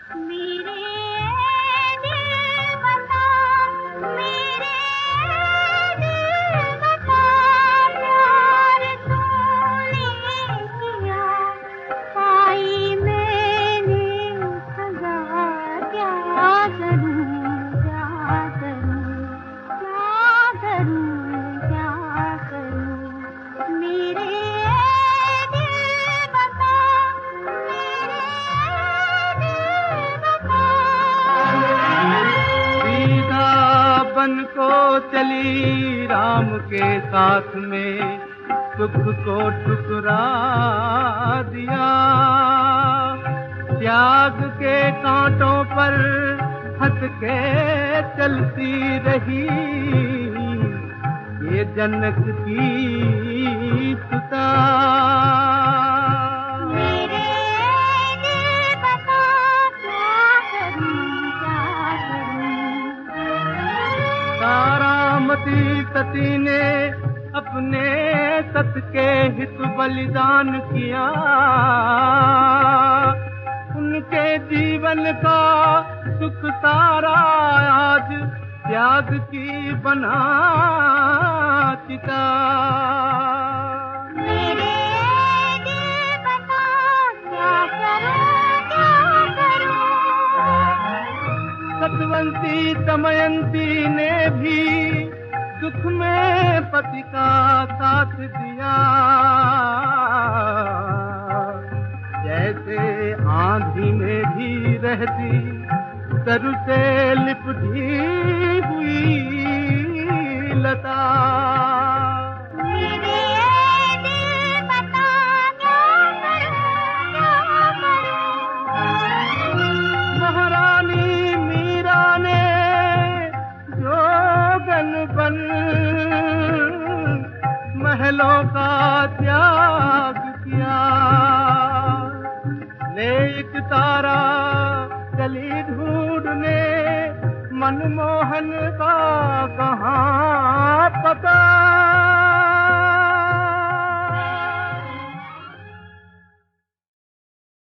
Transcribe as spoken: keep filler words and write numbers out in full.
मेरे दिल बता, मेरे दिल बता, प्यार तूने किया, पाई मैंने सजा, क्या करूं क्या करूं क्या करूं क्या करूं। मेरे दिल बता, मेरे दिल बता। सीधा बन को चली राम के साथ में, सुख को ठुकरा दिया। त्याग के कांटों पर हंस के चलती रही, ये जनक की सुता। मेरे दिल बता, क्या करूं क्या करूं। तारामती सती ने अपने सत के हित बलिदान किया, उनके जीवन का सुख सारा आज त्याग की बना चिता। मेरे दिल बता, क्या करूं क्या करूं। सतवंती दमयंती ने भी दुख में पति का साथ दिया, जैसे आंधी में भी रहती तरु से लिपटी हुई लता। मेरे दिल बता, क्या करूं क्या करूं। महारानी मीरा ने जोगन बन महलों का त्याग किया, नेक तारा चली ढूंढने मनमोहन का कहाँ पता।